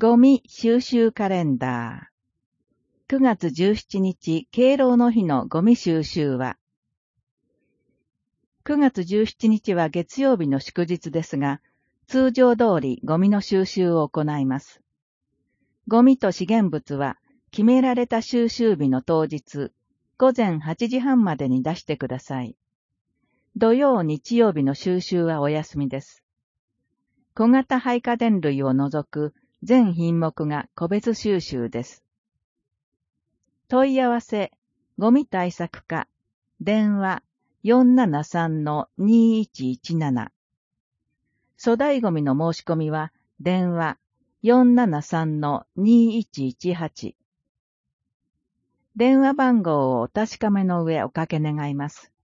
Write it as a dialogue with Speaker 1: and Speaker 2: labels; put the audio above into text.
Speaker 1: ゴミ収集カレンダー。9月17日、敬老の日のゴミ収集は、9月17日は月曜日の祝日ですが、通常通りゴミの収集を行います。ゴミと資源物は、決められた収集日の当日、午前8時半までに出してください。土曜、日曜日の収集はお休みです。小型廃家電類を除く全品目が個別収集です。問い合わせ、ゴミ対策課、電話 473-2117。粗大ゴミの申し込みは、電話 473-2118。電話番号をお確かめの上おかけ願います。